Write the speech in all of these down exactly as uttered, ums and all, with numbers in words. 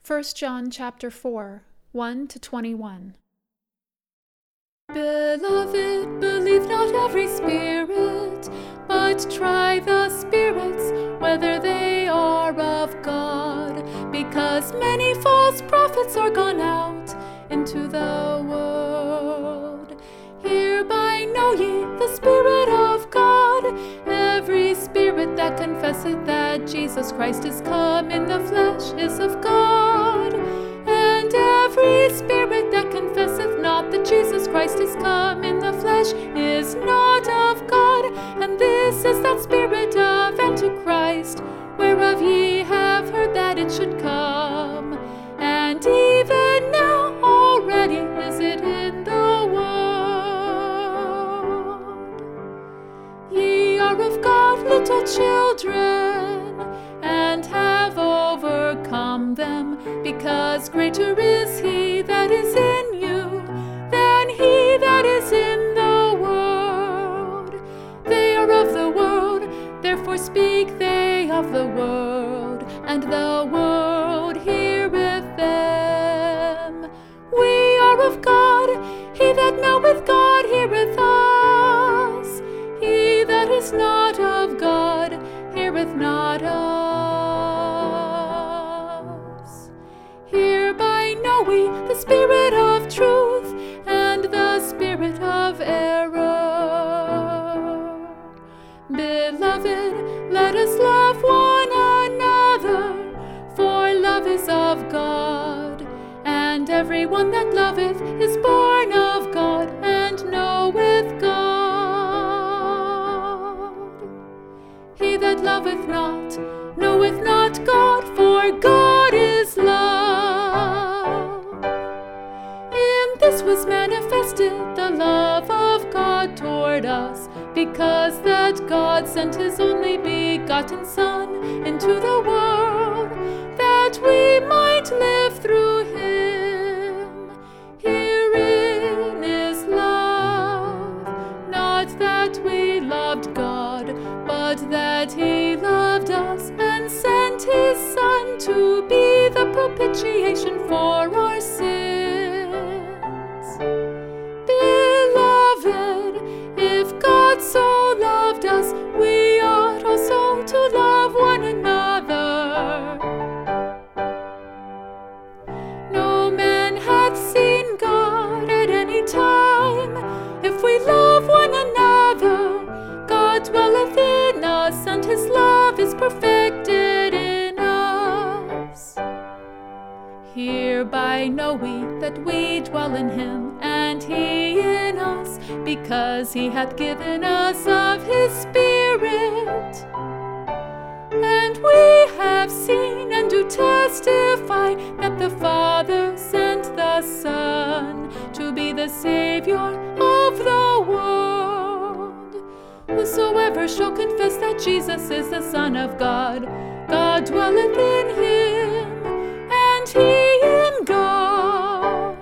First John chapter four, one to twenty-one. Beloved, believe not every spirit, but try the spirits, whether they are of God, because many false prophets are gone out into the world. Hereby know ye the Spirit of God. Every spirit that confesseth that Jesus Christ is come in the flesh is of God. And every spirit that confesseth not that Jesus Christ is come in the flesh is not of God. And this is that spirit of Antichrist, whereof ye have heard that it should come. And even now already is it in the world. Ye are of God, little children, and have overcome them, because greater is he that is in you than he that is in the world. They are of the world, therefore speak they of the world, and the world heareth them. We are of God, he that knoweth God heareth us. He that is not of God heareth not us. Hereby know we the spirit of truth and the spirit of error. Beloved, let us love one another, for love is of God. And every one that loveth is born of God and knoweth God. He that loveth not knoweth not God, for God is love. In this was manifested the love of God toward us, because that God sent his only begotten Son into the world, that we might live through him. Herein is love, not that we loved God, but that he loved us and sent his Son to be the propitiation for our sins. Beloved, if God so loved us, we ought also to love one another. No man hath seen God at any time. If we love one another, God dwelleth in us, and his love is perfected in us. Hereby know we that we dwell in him, and he in us, because he hath given us of his Spirit. And we have seen and do testify that the Father sent the Son to be the Savior of the world. Whosoever shall confess that Jesus is the Son of God, God dwelleth in him, and he in God.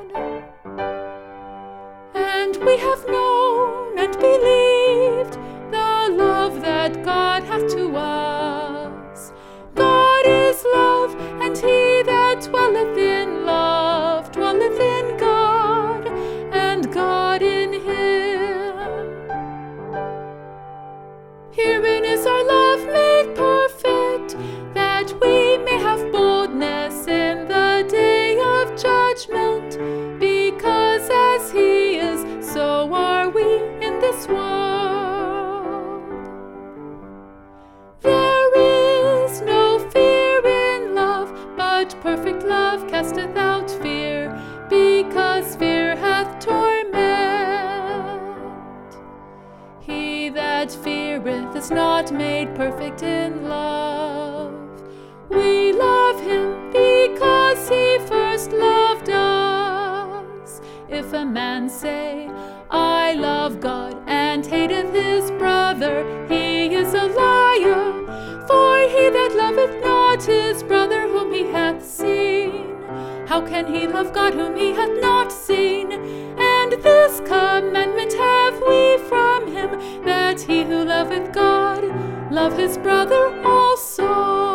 And we have known and believed the love that God hath to us. God is love, and he that dwelleth in love dwelleth in God, and God in him. Herein is our love made perfect, that we may have boldness in the day of judgment, because as he is, so are we in this world. There is no fear in love, but perfect love casteth out fear, because fear hath torment. He that feareth is not made perfect in love. We love him because he first loved us. If a man say, I love God, and hateth his brother, he is a liar. For he that loveth not his brother whom he hath seen, how can he love God whom he hath not seen? And this commandment have we from him, that he who loveth God love his brother also.